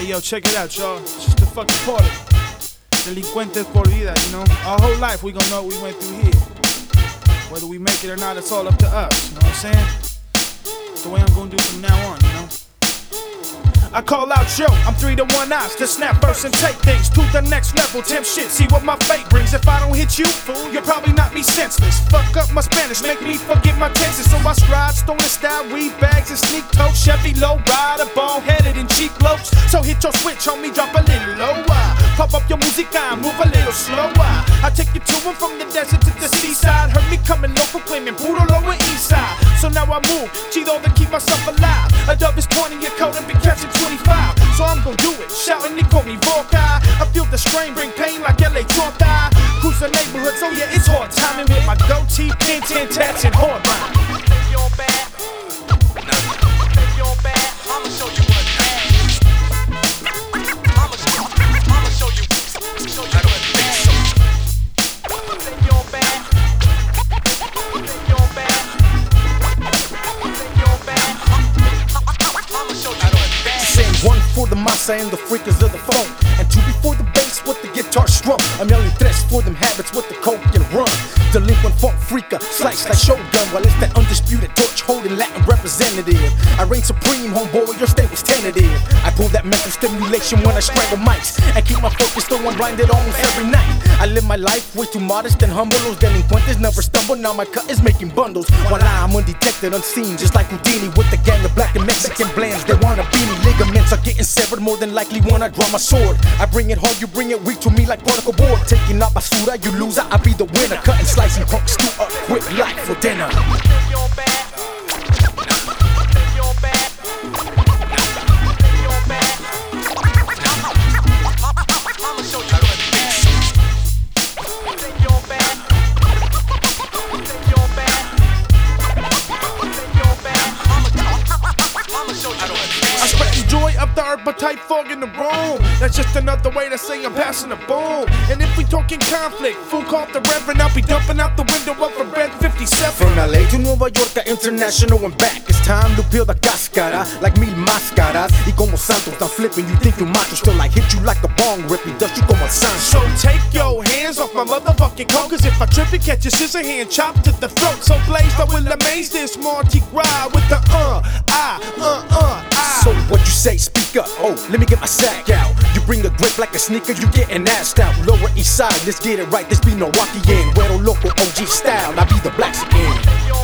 Hey yo, check it out, y'all. It's just the fucking party. Delincuentes por vida, you know. Our whole life we gon' know what we went through here. Whether we make it or not, it's all up to us. You know what I'm saying? It's the way I'm gonna do from now on, you know. I call out, yo, I'm 3 to 1 eyes to snap bursts and take things to the next level. Tempt shit, see what my fate brings. If I don't hit you, fool, you'll probably knock me senseless. Fuck up my Spanish, make me forget my tenses. So I stride, stolen style, weed bags and sneak toes. Chevy low rider, ball-headed and cheap blokes. So hit your switch, homie, drop a little lower. Pop up your musica, move a little slower. I take you to and from the desert to the seaside. Heard me coming local, claiming puro lower east side. So now I move, chido to keep myself alive. A dub is pointing your coat and be catching 25. So I'm gon' do it, shouting, they call me Volca. I feel the strain, bring pain like LA Torta. Cruise the neighborhood, so yeah, it's hard timing with my goatee, pin, 10 tats, and hard rhyme. Think you're bad? Think you're bad? I'ma show you what's bad. I'ma show you what's bad. Think you're bad? Think you're bad? Think you're bad? I'ma show you what's bad. Saying 1 for the masa and the freakers of the phone, and 2 before the bass with the guitar strum. I'm yelling 3 for them habits with the coke and rum. Delinquent funk freaker, slice like Shogun, while it's that undisputed torch holding Latin representative. I reign supreme, homeboy, your state was tentative. I pull that mental stimulation when I strangle mics, and keep my focus though I'm blinded almost every night. I live my life way too modest and humble. Those delinquentes never stumble, now my cut is making bundles. While I'm undetected, unseen, just like Houdini with the gang of black and Mexican blends. They wanna be me, ligaments are getting severed more than likely when I draw my sword. I bring it hard, you bring it weak to me like particle board. Taking out basura, you loser, I be the winner. Cutting, slicing, punks to a quick life for dinner. Think you're bad? Think you're bad? Think you're bad? I'ma show you what's bad. Think you're bad? Think you're bad? Think you're bad? I'ma show you what's bad. I spread joy up the appetite fog in the room. That's just another way to say I'm passing the boom. And if we talking conflict, fool call the reverend, I'll be dumping out the window up for Red 57. From LA to Nueva York, to international and back. It's time to peel the cáscara like mil máscaras. Y como Santos, I'm flipping, you think you macho. Still I hit you like a bong rip, me dust you como Sancho. So take your hands off my motherfucking coat, cause if I trip it, catch your scissor hand, chop to the throat. So blaze, I will amaze this Mardi Gras with the So what you say, speak up, oh, let me get my sack out. You bring a grip like a sneaker, you getting assed out. Lower east side, let's get it right, this be Milwaukee in. Güero loco, OG style, I be the blacks again.